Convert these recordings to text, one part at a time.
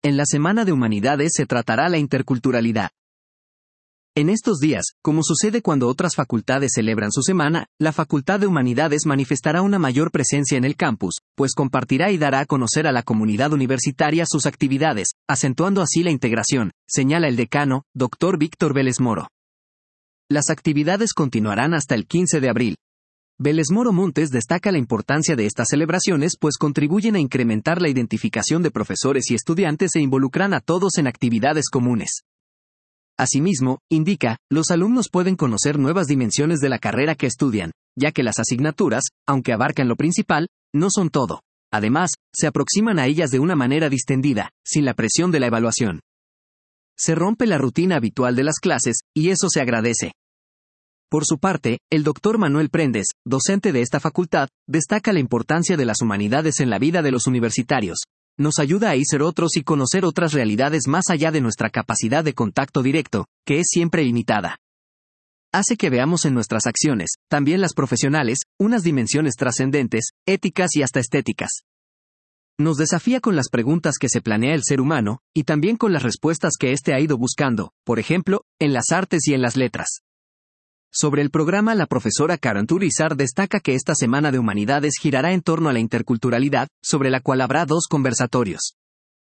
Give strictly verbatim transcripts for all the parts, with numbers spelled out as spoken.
En la Semana de Humanidades se tratará la interculturalidad. En estos días, como sucede cuando otras facultades celebran su semana, la Facultad de Humanidades manifestará una mayor presencia en el campus, pues compartirá y dará a conocer a la comunidad universitaria sus actividades, acentuando así la integración, señala el decano, doctor Víctor Vélez Moro. Las actividades continuarán hasta el quince de abril. Vélez Moro Montes destaca la importancia de estas celebraciones pues contribuyen a incrementar la identificación de profesores y estudiantes e involucran a todos en actividades comunes. Asimismo, indica, los alumnos pueden conocer nuevas dimensiones de la carrera que estudian, ya que las asignaturas, aunque abarcan lo principal, no son todo. Además, se aproximan a ellas de una manera distendida, sin la presión de la evaluación. Se rompe la rutina habitual de las clases, y eso se agradece. Por su parte, el doctor Manuel Prendes, docente de esta facultad, destaca la importancia de las humanidades en la vida de los universitarios. Nos ayuda a ser otros y conocer otras realidades más allá de nuestra capacidad de contacto directo, que es siempre limitada. Hace que veamos en nuestras acciones, también las profesionales, unas dimensiones trascendentes, éticas y hasta estéticas. Nos desafía con las preguntas que se planea el ser humano, y también con las respuestas que éste ha ido buscando, por ejemplo, en las artes y en las letras. Sobre el programa, la profesora Karen Turizar destaca que esta Semana de Humanidades girará en torno a la interculturalidad, sobre la cual habrá dos conversatorios.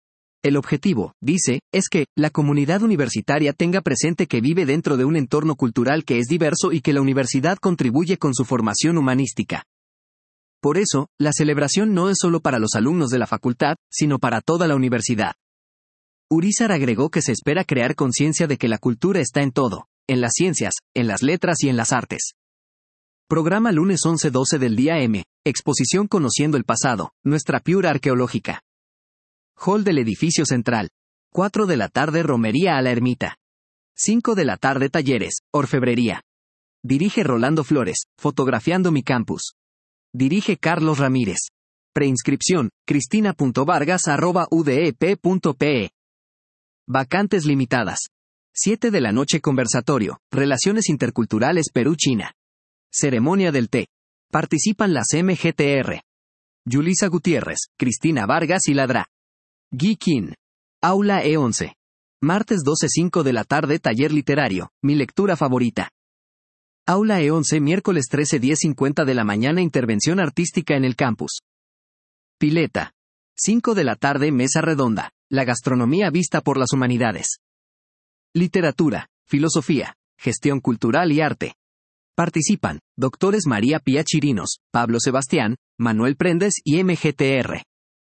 El objetivo, dice, es que la comunidad universitaria tenga presente que vive dentro de un entorno cultural que es diverso y que la universidad contribuye con su formación humanística. Por eso, la celebración no es solo para los alumnos de la facultad, sino para toda la universidad. Urizar agregó que se espera crear conciencia de que la cultura está en todo. En las ciencias, en las letras y en las artes. Programa lunes once doce del día M. Exposición Conociendo el Pasado, nuestra piura arqueológica. Hall del edificio central. cuatro de la tarde Romería a la Ermita. cinco de la tarde Talleres, Orfebrería. Dirige Rolando Flores, Fotografiando mi campus. Dirige Carlos Ramírez. Preinscripción, cristina punto vargas arroba u d e p punto p e. Vacantes limitadas. siete de la noche Conversatorio, Relaciones Interculturales Perú-China. Ceremonia del té. Participan las M G T R. Yulisa Gutiérrez, Cristina Vargas y Ladrá. Gui Qin. Aula E once. Martes doce cinco de la tarde Taller Literario, mi lectura favorita. Aula E once miércoles trece diez cincuenta de la mañana Intervención Artística en el campus. Pileta. cinco de la tarde Mesa Redonda, la gastronomía vista por las humanidades. Literatura, filosofía, gestión cultural y arte. Participan, doctores María Pía Chirinos, Pablo Sebastián, Manuel Prendes y M G T R.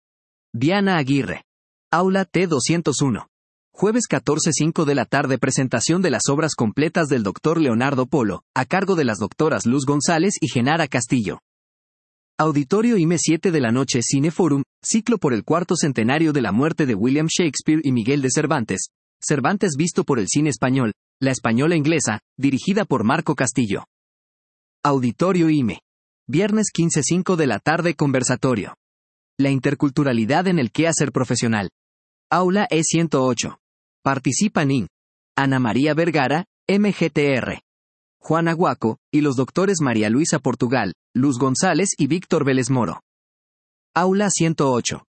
Diana Aguirre. Aula T doscientos uno. Jueves catorce cinco de la tarde presentación de las obras completas del doctor Leonardo Polo, a cargo de las doctoras Luz González y Genara Castillo. Auditorio I M E siete de la noche Cineforum, ciclo por el cuarto centenario de la muerte de William Shakespeare y Miguel de Cervantes. Cervantes visto por el cine español, La Española Inglesa, dirigida por Marco Castillo. Auditorio I M E. Viernes quince cinco de la tarde Conversatorio. La interculturalidad en el quehacer profesional. Aula E ciento ocho. Participan I N. Ana María Vergara, M G T R. Juana Guaco, y los doctores María Luisa Portugal, Luz González y Víctor Vélez Moro. Aula ciento ocho.